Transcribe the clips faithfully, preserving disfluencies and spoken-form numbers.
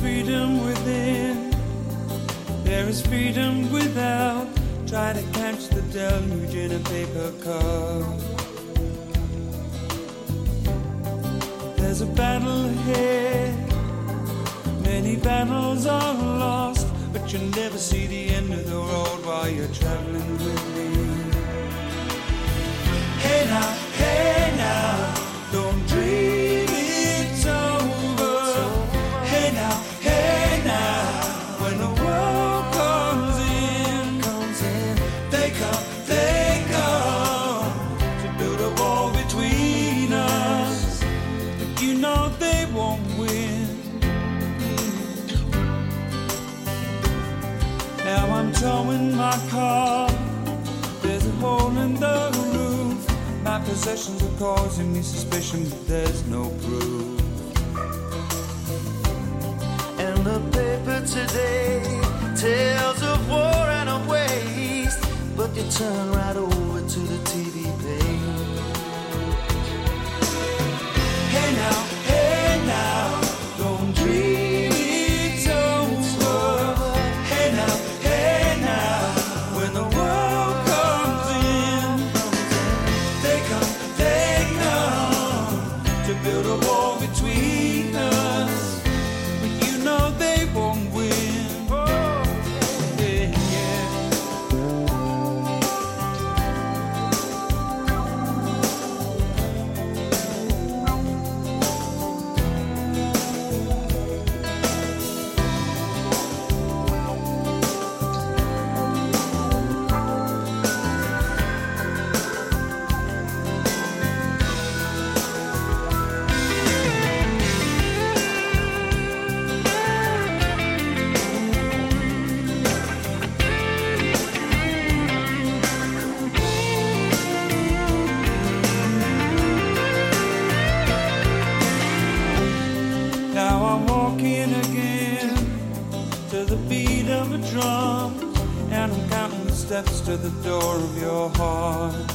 freedom within, there is freedom without. Try to catch the deluge in a paper cup. There's a battle ahead, many battles are lost, but you'll never see the end of the road while you're traveling with me. Hey now, hey now, don't dream it's over. Hey now, hey now, when the world comes in, comes in, they come, they come to build a wall between us. But you know they won't win. Now I'm towing my car, there's a hole in the roof. My possessions are causing me suspicion, but there's no proof. And the paper today tells of war and of waste, but you turn right over to the T V page. Hey now, hey now, don't dream it's over. Hey now, hey now, when the world comes in, they come, they come to build a wall between us. But you know they won't win. Oh, yeah, yeah. Now I'm walking again to the beat of a drum, and I'm counting the steps to the door of your heart.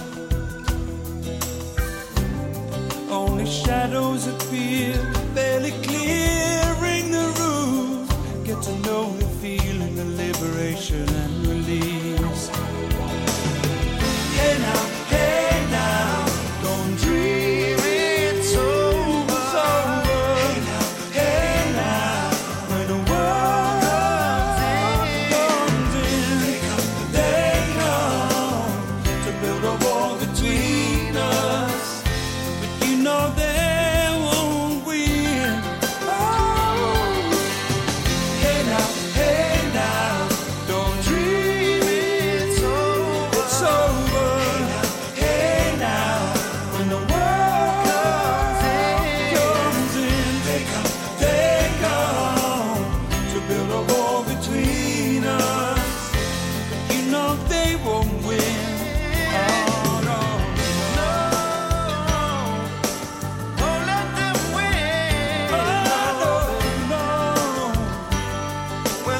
Only shadows appear, barely clearing the roof. Get to know the feeling of liberation and release. Hey now, hey now, don't dream it's over. It's over. Hey now, hey now, when the world comes in, they come, they come to build a wall between us. But you know they won't win. Oh. Hey now, hey now, don't dream it's over. It's over. Hey now, when the world comes in, they come, they come to build a wall between us. But you know they won't win. Oh no, No, don't let them win. oh no, no. When